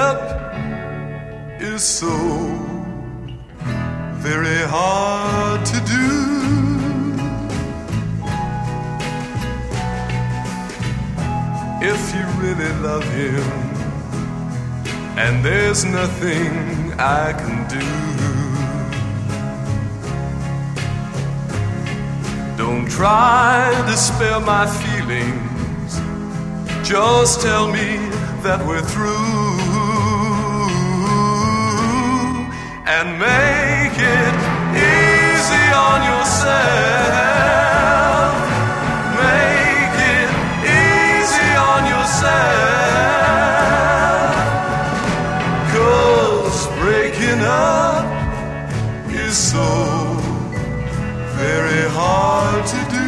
up is so very hard to do. If you really love him, and there's nothing I can do, don't try to spare my feelings. Just tell me that we're through, and make it easy on yourself. Make it easy on yourself, 'cause breaking up is so very hard to do.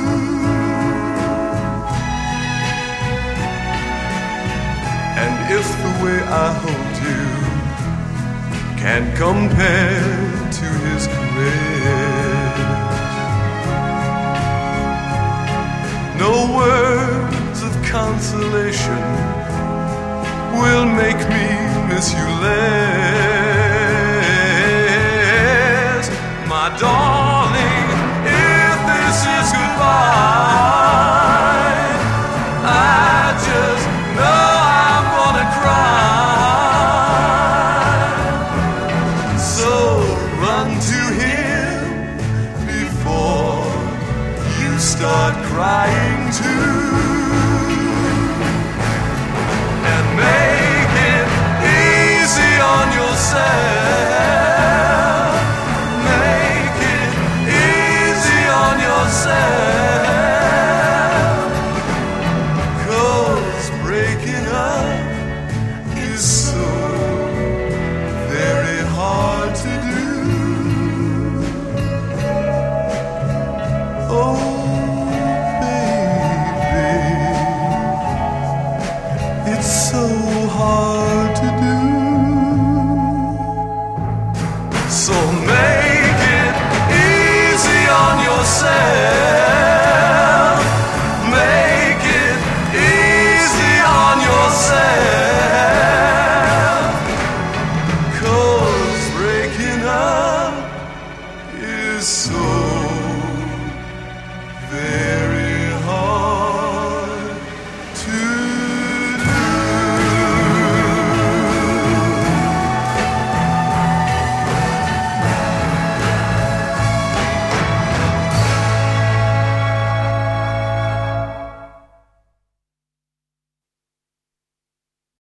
And if the way I hold you can't compare to his caress, no words of consolation will make me miss you less.